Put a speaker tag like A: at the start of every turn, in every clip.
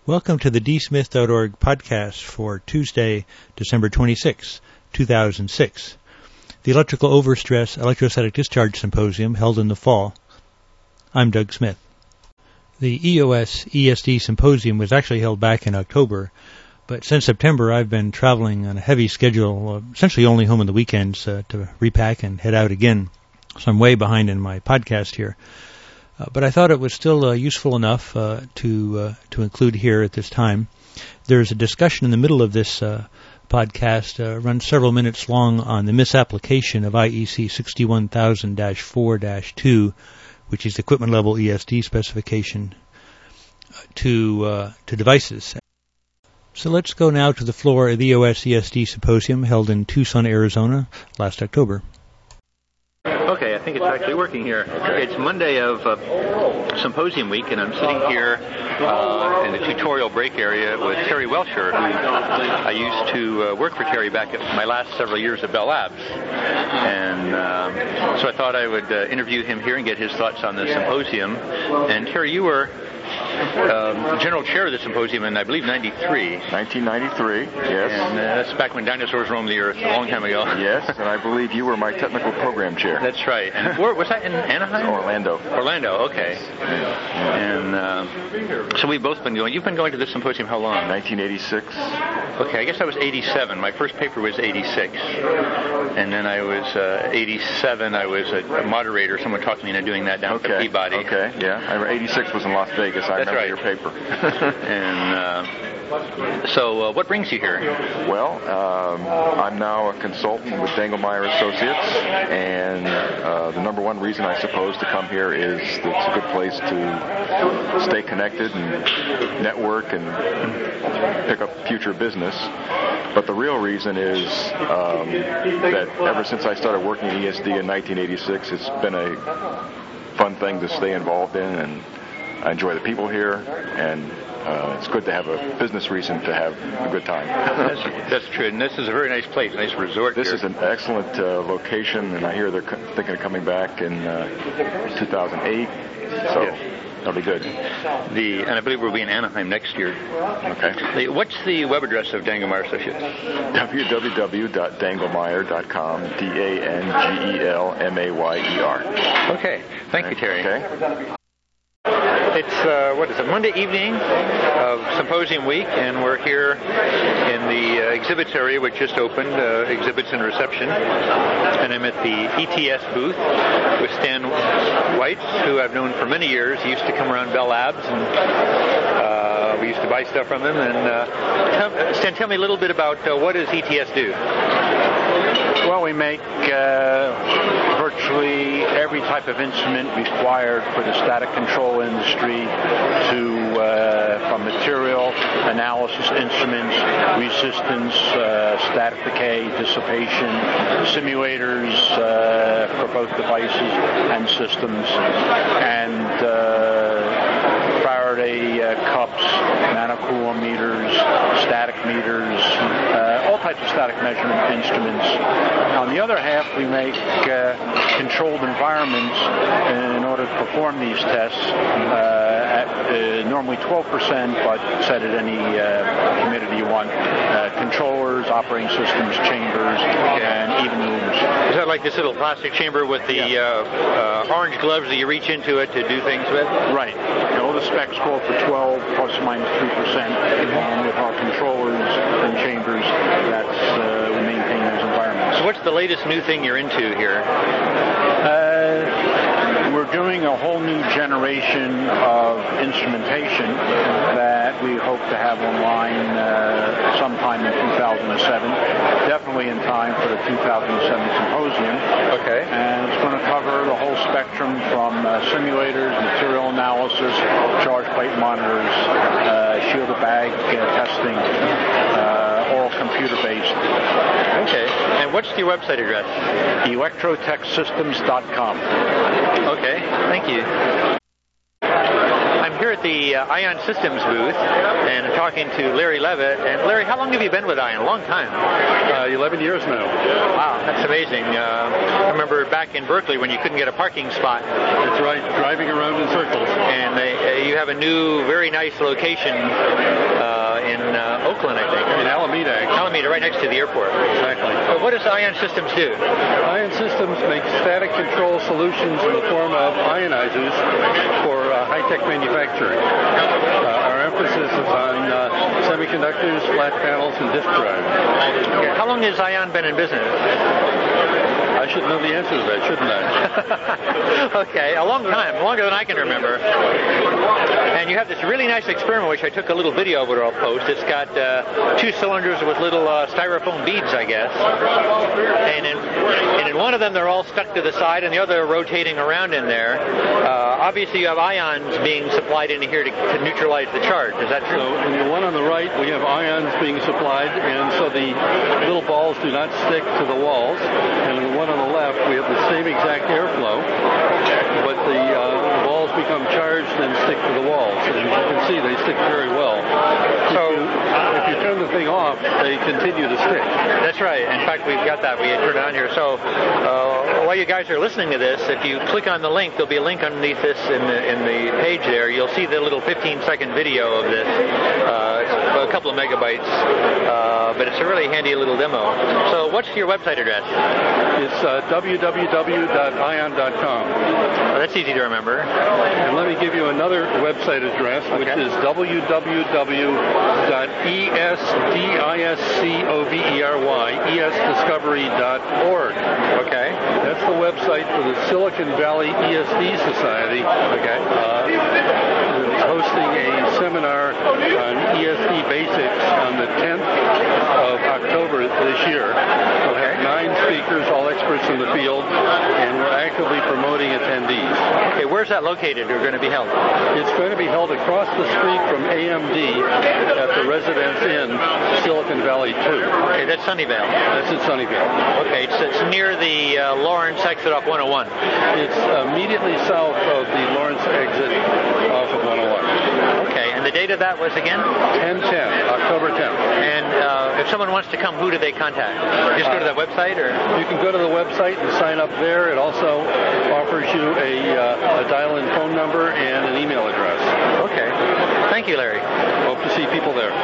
A: Welcome to the dsmith.org podcast for Tuesday, December 26, 2006. The Electrical Overstress Electrostatic Discharge Symposium held in the fall. I'm Doug Smith. The EOS ESD Symposium was actually held back in October, but since September I've been traveling on a heavy schedule, essentially only home on the weekends to repack and head out again. So I'm way behind in my podcast here. But I thought it was still useful enough to include here at this time. There's a discussion in the middle of this podcast, runs several minutes long, on the misapplication of IEC 61000-4-2, which is the equipment level ESD specification, to devices. So let's go now to the floor of the EOS ESD Symposium held in Tucson, Arizona last October.
B: Okay, I think it's actually working here. It's Monday of Symposium Week, and I'm sitting here in the tutorial break area with Terry Welcher, who I used to work for Terry back at my last several years at Bell Labs. And so I thought I would interview him here and get his thoughts on the symposium. And Terry, you were general chair of the symposium in, I believe, 93.
C: 1993, yes.
B: And that's back when dinosaurs roamed the earth, a long time ago.
C: Yes, and I believe you were my technical program chair.
B: That's right. And was that in Anaheim?
C: Orlando.
B: Orlando, okay. And so we've both been going. You've been going to this symposium how long?
C: 1986.
B: Okay, I guess I was 87. My first paper was 86. And then I was 87. I was a moderator. Someone talked me into doing that down at the Peabody.
C: Okay, yeah. 86 was in Las Vegas. I remember your paper.
B: And so what brings you here?
C: Well, I'm now a consultant with Dangelmeyer Associates, and the number one reason, I suppose, to come here is that it's a good place to stay connected and network and pick up future business. But the real reason is that ever since I started working in ESD in 1986, it's been a fun thing to stay involved in, and I enjoy the people here, and it's good to have a business reason to have a good time.
B: That's true, and this is a very nice place, a nice resort.
C: This is an excellent location, and I hear they're thinking of coming back in 2008, so that'll be good.
B: And I believe we'll be in Anaheim next year.
C: Okay.
B: What's the web address of Dangelmeyer Associates?
C: www.dangelmeyer.com, DANGELMAYER.
B: Okay, thank you, Terry.
C: Okay.
B: It's, Monday evening of Symposium Week, and we're here in the exhibits area, which just opened, exhibits and reception. And I'm at the ETS booth with Stan Weitz, who I've known for many years. He used to come around Bell Labs, and we used to buy stuff from him. And Stan, tell me a little bit about what does ETS do?
D: Well, we make virtually every type of instrument required for the static control industry, from material analysis instruments, resistance, static decay, dissipation, simulators for both devices and systems, and Faraday cups, nanocoulometers, static meters, all types of static measurement instruments. On the other half, we make controlled environments in order to perform these tests at normally 12%, but set at any humidity you want. Controllers, operating systems, chambers, and even rooms.
B: Is that like this little plastic chamber with the orange gloves that you reach into it to do things with?
D: Right. All the specs call for 12 plus minus 3%. And with our controllers and chambers, we maintain those environments.
B: So what's the latest new thing you're into here?
D: We're doing a whole new generation of instrumentation that we hope to have online sometime in 2007, definitely in time for the 2007 symposium.
B: Okay.
D: And it's going to cover the whole spectrum from simulators, material analysis, charge plate monitors, shielded bag testing, all computer-based.
B: Okay. And what's your website address?
D: electrotechsystems.com.
B: Okay, thank you. I'm here at the Ion Systems booth and talking to Larry Levitt. And Larry, how long have you been with Ion? A long time.
E: 11 years now.
B: Wow, that's amazing. I remember back in Berkeley when you couldn't get a parking spot.
E: That's right, driving around in circles.
B: And you have a new, very nice location in Oakland, I think.
E: In Alameda, actually.
B: Alameda, right next to the airport.
E: Exactly.
B: But what does Ion Systems do?
E: Ion Systems makes static control solutions in the form of ionizers for high-tech manufacturing. Our emphasis is on semiconductors, flat panels, and disk drives.
B: Okay. How long has Ion been in business?
E: I should know the answer to that, shouldn't I?
B: Okay, a long time, longer than I can remember. And you have this really nice experiment, which I took a little video of it I'll post. It's got 2 cylinders with little styrofoam beads, I guess. And in one of them, they're all stuck to the side, and the other rotating around in there. Obviously, you have ions being supplied into here to neutralize the charge. Is that true?
E: So in the one on the right, we have ions being supplied, and so the little balls do not stick to the walls. And in the one on the left, we have the same exact airflow, but the balls become charged and stick to the walls. And as you can see, they stick very well. So if you turn the thing off, they continue to stick.
B: That's right. In fact, we've got that. We had turned it on here. So while you guys are listening to this, if you click on the link, there'll be a link underneath this in the page there. You'll see the little 15-second video of this. It's a couple of megabytes, but it's a really handy little demo. So what's your website address?
E: It's www.ion.com.
B: Oh, that's easy to remember.
E: And let me give you another website address, which is www.esdiscovery.org.
B: Okay.
E: That's the website for the Silicon Valley ESD Society.
B: Okay.
E: It's hosting a seminar on ESD basics on the 10th of October this year. We'll have 9 speakers, all experts in the field, and we're actively promoting attendees.
B: Okay, where's that located or going to be held?
E: It's going to be held across the street from AMD at the Residence Inn, Silicon Valley 2.
B: Okay, that's Sunnyvale.
E: That's in Sunnyvale.
B: Okay, so it's near the Lawrence exit off 101.
E: It's immediately south of the Lawrence exit off of 101.
B: Okay, and the date of that was again?
E: 10/10, October 10th.
B: And if someone wants to come, who do they contact? Just go to that website, or?
E: You can go to the website and sign up there. It also offers you a dial-in phone number and an email address.
B: Okay. Thank you, Larry.
E: Hope to see people there.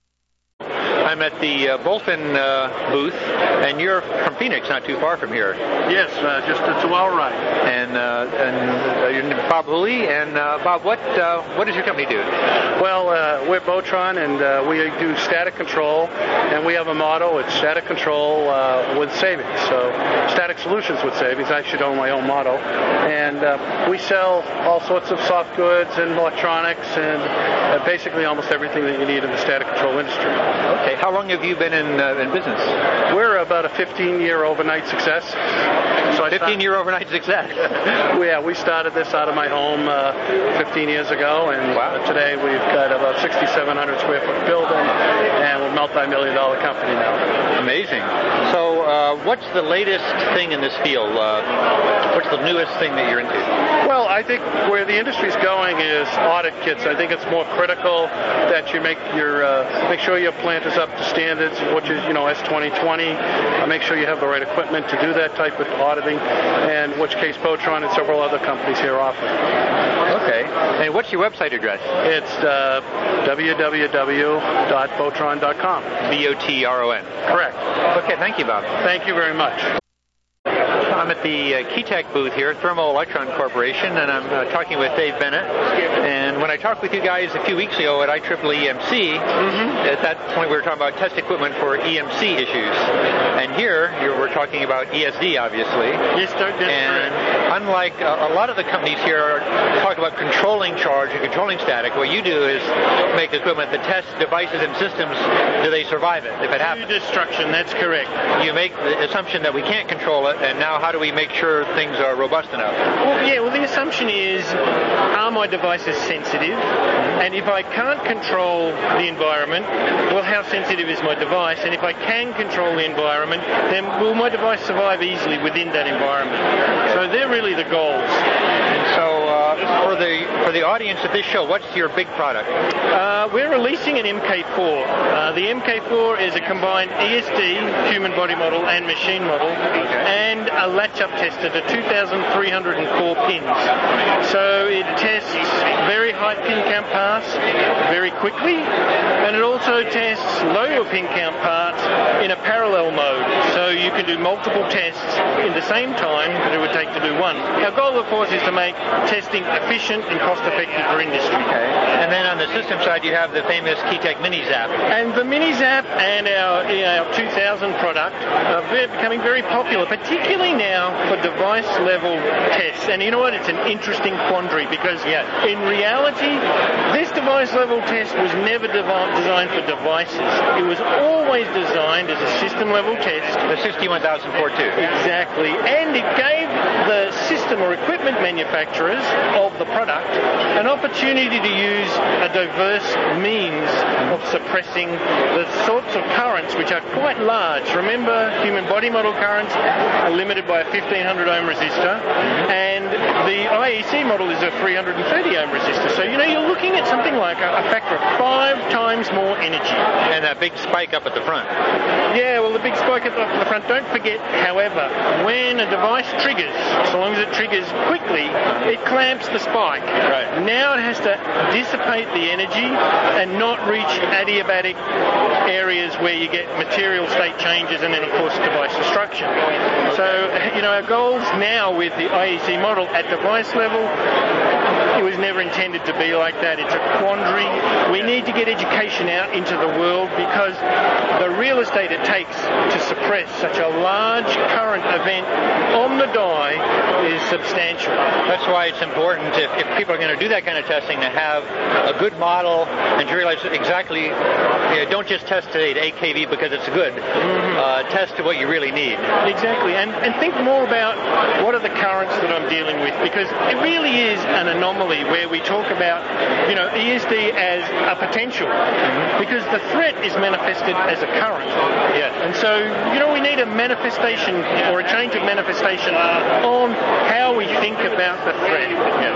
B: I'm at the Bolton booth, and you're from Phoenix, not too far from here.
F: Yes, just a 2-hour ride.
B: And you're Bob Hooley. And Bob, what does your company do?
F: Well, we're Botron, and we do static control, and we have a motto: it's static control with savings. So static solutions with savings. I should own my own motto. And we sell all sorts of soft goods and electronics, and basically almost everything that you need in the static control industry.
B: Okay. How long have you been in business?
F: We're about a 15-year overnight success.
B: So 15-year overnight success.
F: Yeah, we started this out of my home 15 years ago, and today we've got about 6,700 square foot building, and we're a multi-million-dollar company now.
B: Amazing. So what's the latest thing in this field? What's the newest thing that you're into?
F: Well, I think where the industry's going is audit kits. I think it's more critical that you make sure your plant is up to standards, which is, S2020. Make sure you have the right equipment to do that type of auditing, and in which case Botron and several other companies here offer.
B: Okay. And what's your website address?
F: It's www.botron.com.
B: BOTRON.
F: Correct.
B: Okay, thank you, Bob.
F: Thank you very much.
B: I'm at the Keytech booth here, Thermo Electron Corporation, and I'm talking with Dave Bennett. And when I talked with you guys a few weeks ago at IEEE EMC, at that point we were talking about test equipment for EMC issues. And here we're talking about ESD, obviously.
F: Yes, sir.
B: And unlike a lot of the companies here talk about controlling charge and controlling static, what you do is make equipment that tests devices and systems. Do they survive it if it happens?
F: Destruction, that's correct.
B: You make the assumption that we can't control it, and now how do we make sure things are robust enough?
F: Well, the assumption is, are my devices sensitive? And if I can't control the environment, well, how sensitive is my device? And if I can control the environment, then will my device survive easily within that environment? So they're really the goals.
B: And so for the For the audience at this show, what's your big product?
G: We're releasing an MK4. The MK4 is a combined ESD, human body model, and machine model, and a latch-up tester to 2,304 pins. So it tests very high pin count parts very quickly, and it also tests lower pin count parts in a parallel mode. So you can do multiple tests in the same time that it would take to do one. Our goal, of course, is to make testing efficient and cost-effective for industry.
B: Okay. And then on the system side, you have the famous Keytec Mini-Zap.
G: And the Mini-Zap and our 2000 product are becoming very popular, particularly now for device-level tests. And you know what? It's an interesting quandary because in reality, this device-level test was never designed for devices. It was always designed as a system-level test.
B: The 61000 port too.
G: Exactly. And it gave the system or equipment manufacturers of the product an opportunity to use a diverse means of suppressing the sorts of currents which are quite large. Remember, human body model currents are limited by a 1500 ohm resistor, and the IEC model is a 330 ohm resistor. So, you're looking at something like a factor of 5 times more energy.
B: And that big spike up at the front.
G: Yeah, well, the big spike up at the front. Don't forget, however, when a device triggers, so long as it triggers quickly, it clamps the spike.
B: Right.
G: Now it has to dissipate the energy and not reach adiabatic areas where you get material state changes and then, of course, device destruction. So, our goals now with the IEC model at device level, it was never intended to be like that. It's a quandary. We need to get education out into the world because the real estate it takes to suppress such a large current event on the die is substantial.
B: That's why it's important, if people are going to do that kind of testing, to have a good model and to realize exactly, don't just test it at 8 kV because it's good. Test to what you really need.
G: Exactly. And think more about what are the currents that I'm dealing with, because it really is an anomaly where we talk about, ESD as a potential, because the threat is manifested as a current. And so, we need a manifestation or a change of manifestation on how we think about the threat.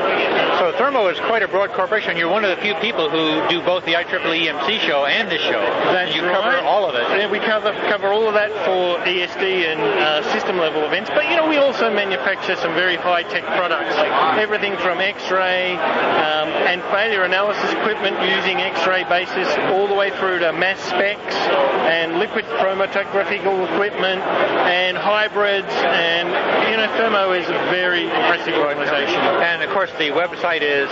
B: So Thermo is quite a broad corporation. You're one of the few people who do both the IEEE EMC show and this show.
G: That's
B: you
G: right.
B: cover all of it.
G: Yeah, we cover all of that for ESD and system level events. But we also manufacture some very high tech products. Everything from X-ray and failure analysis equipment using X-ray basis, all the way through to mass specs and liquid chromatographical equipment and hybrids. And Thermo is a very impressive organization.
B: And of course, the website is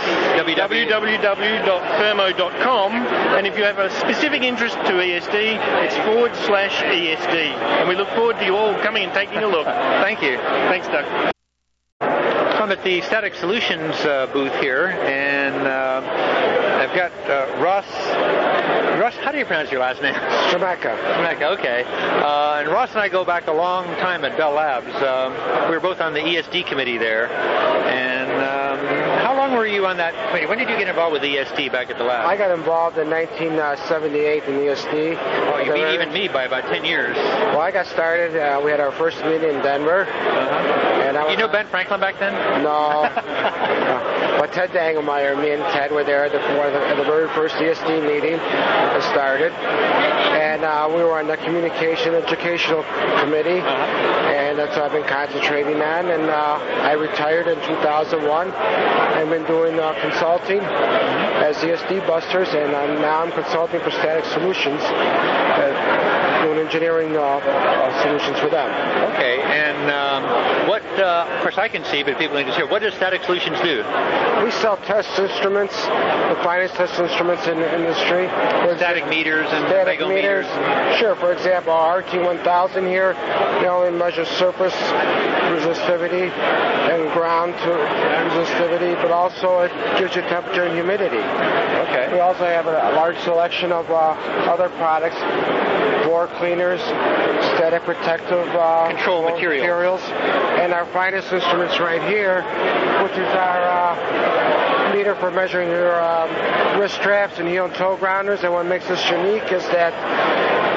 G: www.thermo.com, and if you have a specific interest to ESD, it's /ESD. And we look forward to you all coming and taking a look.
B: Thank you.
G: Thanks, Doug.
B: I'm at the Static Solutions booth here, and I've got Ross. Ross, how do you pronounce your last name?
H: Stremacka.
B: Stremacka, okay. And Ross and I go back a long time at Bell Labs. We were both on the ESD committee there. And how long were you on that committee? When did you get involved with ESD back at the lab?
H: I got involved in 1978 in ESD.
B: Oh, you beat even me by about 10 years.
H: Well, I got started. We had our first meeting in Denver. And
B: You know Ben Franklin back then?
H: No. But Ted Dangelmeyer, me and Ted were there at the very first ESD meeting that started. And we were on the Communication Educational Committee. And that's what I've been concentrating on. And I retired in 2001. I've been doing consulting as ESD Busters, and now I'm consulting for Static Solutions, doing engineering solutions for them.
B: Okay, and what, of course I can see, but people need to hear, what does Static Solutions do?
H: We sell test instruments, the finest test instruments in the industry.
B: Static meters and
H: static meters. Sure, for example, our RT1000 here, they only measure surface resistivity and ground to resistivity, but also it gives you temperature and humidity.
B: Okay.
H: We also have a large selection of other products, floor cleaners, static protective
B: control materials,
H: and our finest instruments right here, which is our meter for measuring your wrist straps and heel and toe grounders. And what makes this unique is that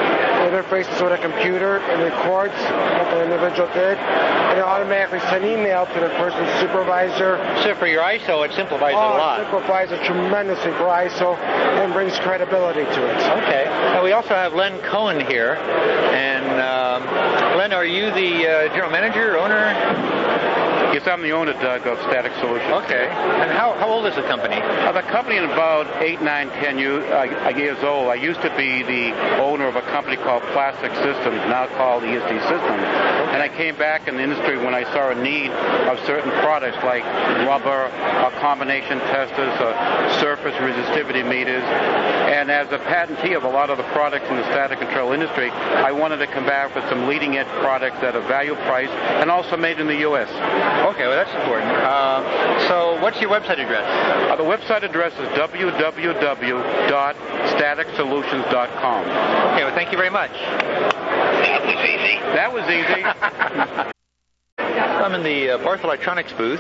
H: interfaces with a computer and records what the individual did, and it automatically sends email to the person's supervisor.
B: So for your ISO, it simplifies it a lot.
H: It simplifies it tremendously for ISO and brings credibility to it.
B: Okay. Now we also have Len Cohen here. And Len, are you the general manager, owner?
I: Yes, I'm the owner, Doug, of Static Solutions.
B: Okay. And how old is the company?
I: The company is about 8, 9, 10 years old. I used to be the owner of a company called Plastic Systems, now called ESD Systems. And I came back in the industry when I saw a need of certain products like rubber, combination testers, surface resistivity meters. And as a patentee of a lot of the products in the static control industry, I wanted to come back with some leading-edge products that are value-priced and also made in the U.S.
B: Okay, well, that's important. So what's your website address?
I: The website address is www.staticsolutions.com.
B: Okay, well, thank you very much.
I: That was easy.
B: I'm in the Barth Electronics booth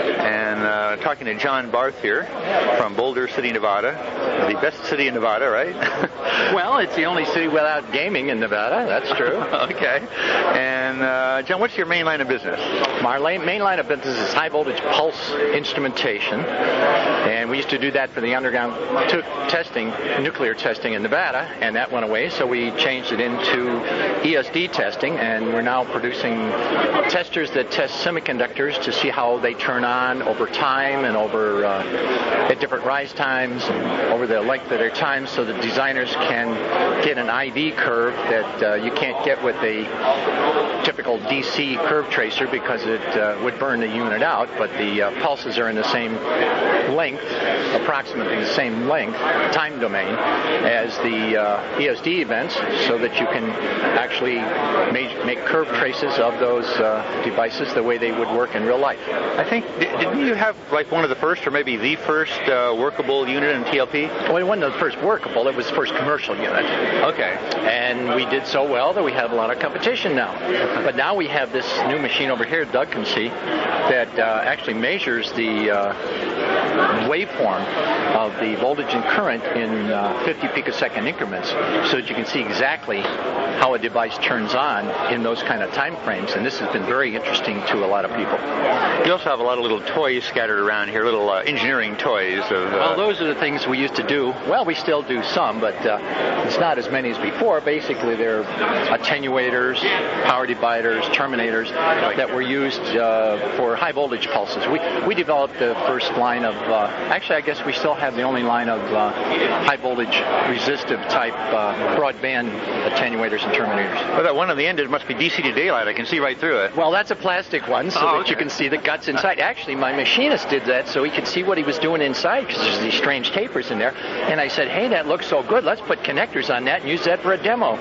B: and talking to John Barth here from Boulder City, Nevada. The best city in Nevada, right?
J: Well, it's the only city without gaming in Nevada. That's true.
B: Okay. And John, what's your main line of business?
J: My main line of business is high voltage pulse instrumentation, and we used to do that for the underground testing, nuclear testing in Nevada, and that went away, so we changed it into ESD testing, and we're now producing testers that test semiconductors to see how they turn on over time and over at different rise times and over the length of their time, so the designers can get an IV curve that you can't get with a typical DC curve tracer because it would burn the unit out, but the pulses are in the same length, approximately the same length, time domain, as the ESD events, so that you can actually make curve traces of those devices the way they would work in real life.
B: I think, didn't you have like one of the first, or maybe the first workable unit in TLP?
J: Well, it wasn't the first workable, it was the first commercial unit.
B: Okay.
J: And we did so well that we have a lot of competition now. But now we have this new machine over here, Doug can see, that actually measures the waveform of the voltage and current in 50 picosecond increments, so that you can see exactly how a device turns on in those kind of time frames. And this has been very interesting to a lot of people.
B: You also have a lot of little toys scattered around here, little engineering toys.
J: Well, those are the things we used to do. Well, we still do some, but it's not as many as before. Basically, they're attenuators, power dividers, terminators that were used for high voltage pulses. We developed the first line of, actually I guess we still have the only line of high voltage resistive type broadband attenuators and terminators.
B: Well, that one on the end, it must be DC to daylight. I can see right through it.
J: Well, that's a plastic one, so that you can see the guts inside. Actually, my machinist did that so he could see what he was doing inside, because there's these strange tapers in there. And I said, hey, that looks so good. Let's put connectors on that and use that for a demo.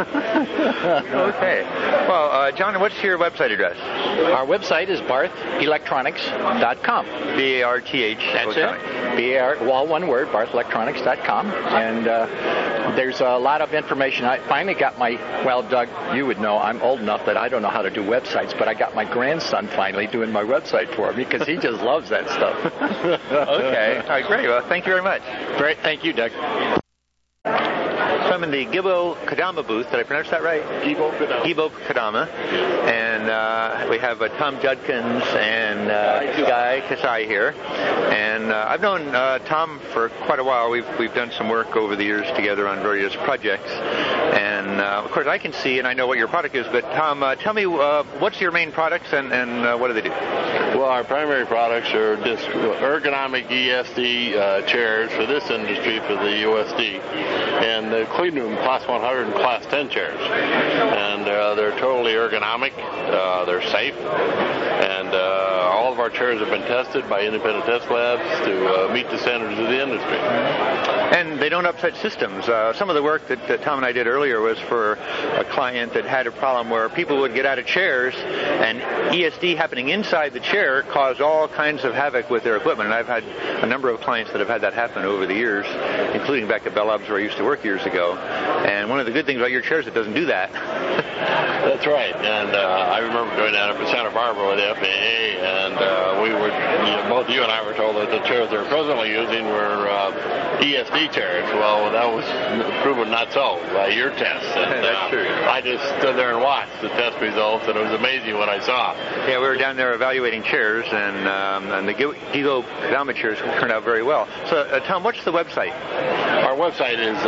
B: Okay. Well, John, what's your website address?
J: Our website is barthelectronics.com.
B: B-A-R-T-H.
J: That's it. B-A-R, well, one word, barthelectronics.com. And there's a lot of information. I finally got my, well, Doug, you would know, I'm old enough that I don't know how to do websites, but I got my grandson finally doing my website for me because he just loves that stuff.
B: Okay. All right, great. Well, thank you very much.
J: Great. Thank you, Doug.
B: So I'm in the Gibo Kadama booth. Did I pronounce that right?
I: Gibo Kadama.
B: Gibo Kadama. And we have Tom Judkins and Guy Kasai here. And I've known Tom for quite a while. We've done some work over the years together on various projects. And of course, I can see and I know what your product is. But Tom, tell me what's your main products and what do they do?
K: Well, our primary products are just ergonomic ESD chairs for this industry, for the USD, and the clean room Class 100 and Class 10 chairs. And they're totally ergonomic, they're safe, and all of our chairs have been tested by independent test labs to meet the standards of the industry.
B: And they don't upset systems. Some of the work that Tom and I did earlier was for a client that had a problem where people would get out of chairs and ESD happening inside the chair caused all kinds of havoc with their equipment. And I've had a number of clients that have had that happen over the years, including back at Bell Labs where I used to work years ago. And one of the good things about your chairs, it doesn't do that.
K: That's right. And I remember going down up in Santa Barbara with the FAA and both you and I were told that the chairs they're presently using were ESD chairs. Well, that was proven not so by your tests. And,
B: That's true.
K: I just stood there and watched the test results, and it was amazing what I saw.
B: Yeah, we were down there evaluating chairs, and the Gigo Kodama chairs turned out very well. So, Tom, what's the website?
K: Our website is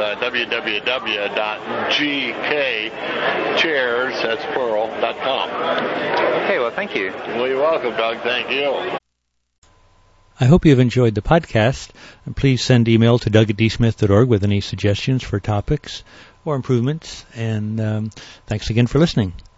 K: www.gkchairs, that's plural.com.
B: Okay, well, thank you.
K: Well, you're welcome, Doug. Thank you.
A: I hope you've enjoyed the podcast. And please send email to doug@dsmith.org with any suggestions for topics or improvements. And thanks again for listening.